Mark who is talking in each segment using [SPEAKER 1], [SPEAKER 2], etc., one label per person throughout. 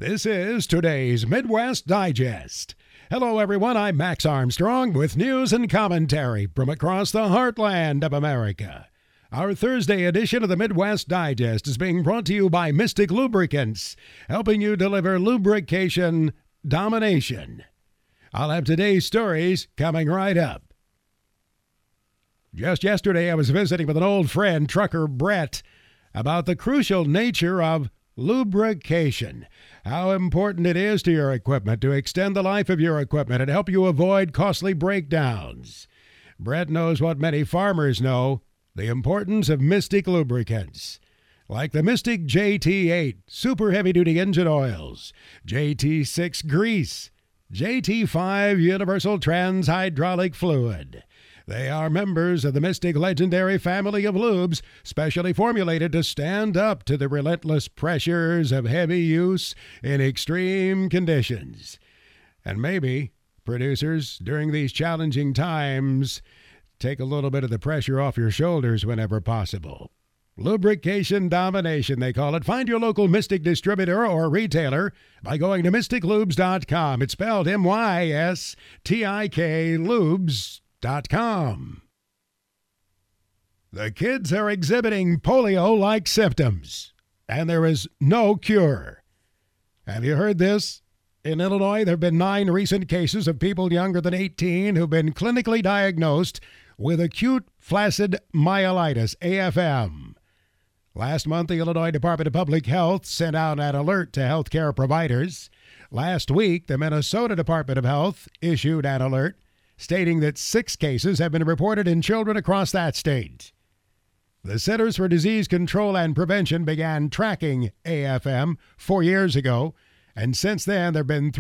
[SPEAKER 1] This is today's Midwest Digest. Hello, everyone. I'm Max Armstrong with news and commentary from across the heartland of America. Our Thursday edition of the Midwest Digest is being brought to you by Mystic Lubricants, helping you deliver lubrication domination. I'll have today's stories coming right up. Just yesterday, I was visiting with an old friend, trucker Brett, about the crucial nature of lubrication, how important it is to your equipment to extend the life of your equipment and help you avoid costly breakdowns. Brett knows what many farmers know, the importance of Mystic lubricants. Like the Mystic JT8 super heavy-duty engine oils, JT6 grease, JT5 universal trans hydraulic fluid. They are members of the Mystic legendary family of lubes, specially formulated to stand up to the relentless pressures of heavy use in extreme conditions. And maybe, producers, during these challenging times, take a little bit of the pressure off your shoulders whenever possible. Lubrication domination, they call it. Find your local Mystic distributor or retailer by going to mysticlubes.com. It's spelled M-Y-S-T-I-K lubes.com. The kids are exhibiting polio-like symptoms, and there is no cure. Have you heard this? In Illinois, there have been 9 recent cases of people younger than 18 who've been clinically diagnosed with acute flaccid myelitis, AFM. Last month, the Illinois Department of Public Health sent out an alert to healthcare providers. Last week, the Minnesota Department of Health issued an alert stating that 6 cases have been reported in children across that state. The Centers for Disease Control and Prevention began tracking AFM 4 years ago, and since then there have been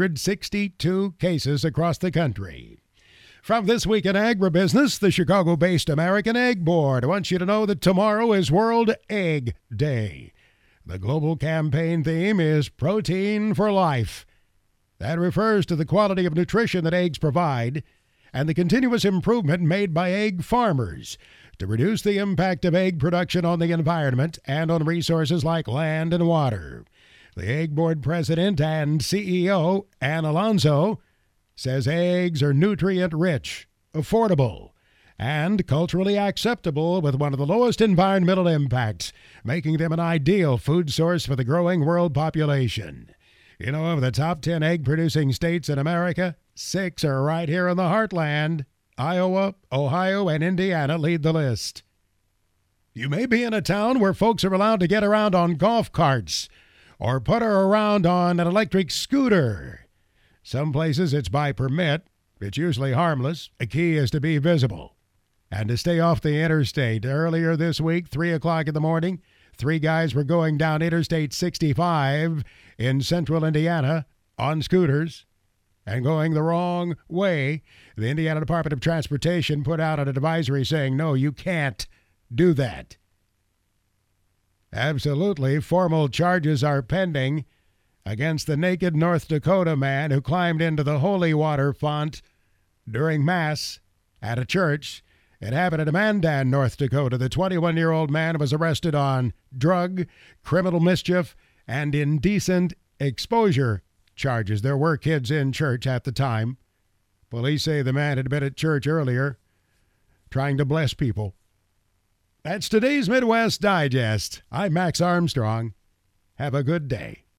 [SPEAKER 1] 362 cases across the country. From This Week in Agribusiness, the Chicago-based American Egg Board wants you to know that tomorrow is World Egg Day. The global campaign theme is Protein for Life. That refers to the quality of nutrition that eggs provide and the continuous improvement made by egg farmers to reduce the impact of egg production on the environment and on resources like land and water. The Egg Board President and CEO, Ann Alonso, says eggs are nutrient-rich, affordable, and culturally acceptable with one of the lowest environmental impacts, making them an ideal food source for the growing world population. You know, of the top 10 egg-producing states in America, 6 are right here in the heartland. Iowa, Ohio, and Indiana lead the list. You may be in a town where folks are allowed to get around on golf carts or putter around on an electric scooter. Some places it's by permit. It's usually harmless. The key is to be visible and to stay off the interstate. Earlier this week, 3 o'clock in the morning, 3 guys were going down Interstate 65 in central Indiana on scooters and going the wrong way. The Indiana Department of Transportation put out an advisory saying, no, you can't do that. Absolutely, formal charges are pending against the naked North Dakota man who climbed into the holy water font during Mass at a church. It happened in Mandan, North Dakota. The 21-year-old man was arrested on drug, criminal mischief, and indecent exposure charges. There were kids in church at the time. Police say the man had been at church earlier trying to bless people. That's today's Midwest Digest. I'm Max Armstrong. Have a good day.